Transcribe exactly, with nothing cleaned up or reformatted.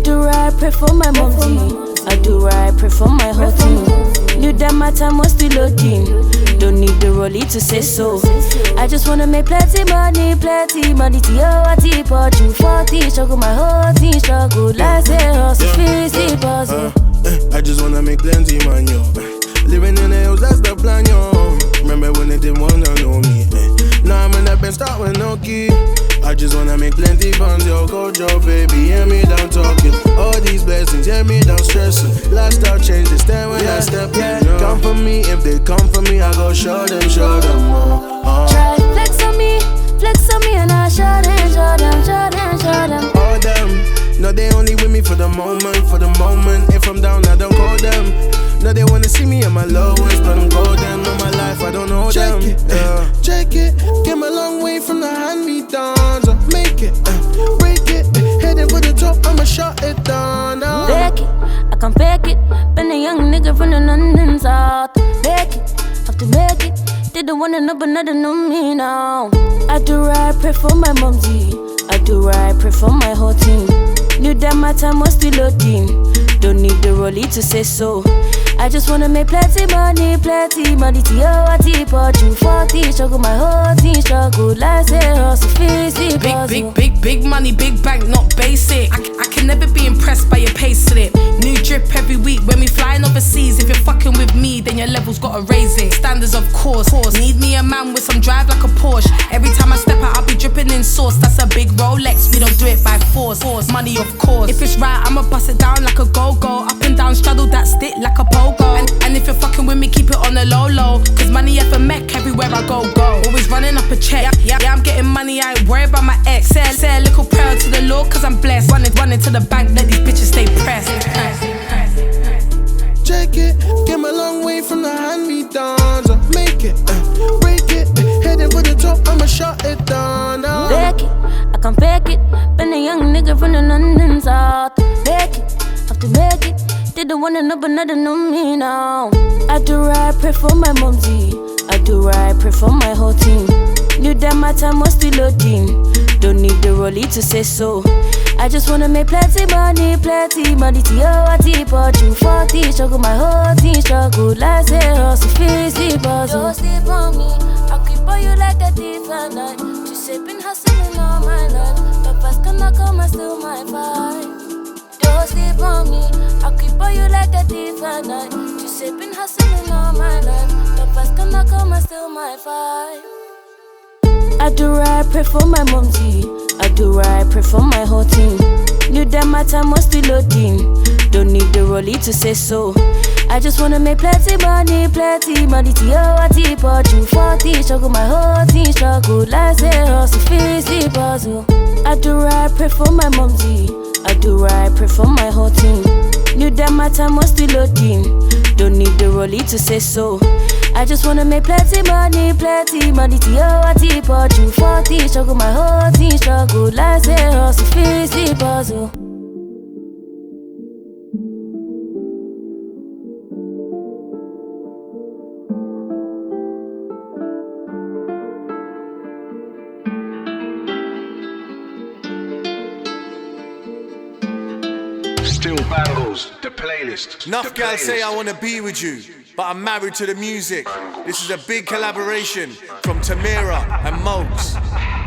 do right, pray for my mommy. I do right, pray for my whole team. Knew that my time was still loading. Don't need the rollie to say so. I just wanna make plenty money, plenty money to your team. But you forty, struggle my whole team, struggle. Like say hustle, fizzy puzzle. I just wanna make plenty money, yo. Living in the hills, that's the plan, yo. Remember when they didn't wanna know me? Now I'm in the best start with no key. I just wanna make plenty funds, yo. Go job, baby, hear me down talking. All these blessings, hear me down stressing. Lifestyle changes, stand when yeah, I step yeah. in. Come for me, if they come for me, I go show them, show them. Oh, oh. Try flex on me, flex on me, and I show them, show them, show them, show them. All them, no, they only with me for the moment, for the moment. If I'm down, I don't call them. No, they wanna see me at my lowest, but I'm golden. All my life, I don't know check them. It, yeah. Check it, came a long way from the hand-me-downs. I make it, uh, break it, heading for the top, I'ma shut it down. Uh. Bake it, I can fake it. Been a young nigga from the London South. Bake it, have to make it. Didn't wanna know, but nothing know me now. I do right, pray for my momsy. I do right, pray for my whole team. Knew that my time was still loading. Don't need the rollie to say so. I just wanna make plenty money, plenty money to your team. But you forty, struggle my whole team, struggle. Like say hustle, fizzy puzzle. Big, big, big, big money, big bank, not basic. I, I can never be impressed by your pay slip. New drip every week when we flying overseas. If you're fucking with me, then your levels gotta raise it. Standards, of course. Need me a man with some drive like a Porsche. Every time I step out, I'll be dripping in sauce. That's a big Rolex. We don't do it by force. force. Money, of course. If it's right, I'ma bust it down like a go-go. Up and down, straddle that stick like a pogo. And, and if you're fucking with me, keep it on the low-low. Cause money ever mech everywhere I go, go. Always running up a check. Yeah, yeah, yeah, I'm getting money, I ain't worried about my ex. Say, say a little prayer to the Lord, cause I'm blessed. Running, running to the bank, let these bitches stay pressed. Check it, came a long way from the hand-me-downs. I make it, uh, break it, heading for the top, I'ma shut it down. Uh. Bake it, I can fake it. Been a young nigga from the London South. Bake it, have to make it. Didn't wanna know, but nothing know me now. I do right, pray for my momsy. I do right, pray for my whole team. Knew that my time was still loading. Don't need the rollie to say so. I just wanna make plenty money, plenty money to your team. But you forty, struggle my whole team, struggle. Like say hustle, fizzy puzzle. Don't sleep on me, I'll keep on you like a thief at night. Just been hustling all my life. Papa's gonna come and steal my vibe. Don't sleep on me, I'll keep on you like a thief at night. Just been hustling all my life. Papa's gonna come and steal my vibe. I do right, pray for my momsy. I do right, pray for my whole team. Knew that my time was still loading. Don't need the rollie to say so. I just wanna make plenty money, plenty money to your team. But you forty, struggle my whole team, struggle. Like say hustle, fizzy puzzle. I do right, pray for my momsy. I do right, pray for my whole team. Knew that my time was still loading. Don't need the rollie to say so. I just wanna make plenty money, plenty money to your team. But you forty, struggle my whole team, struggle. Like say hustle, fizzy puzzle. Still Bangles, the playlist. Enough guys say I wanna be with you, but I'm married to the music. This is a big collaboration from Tamira and Mokes.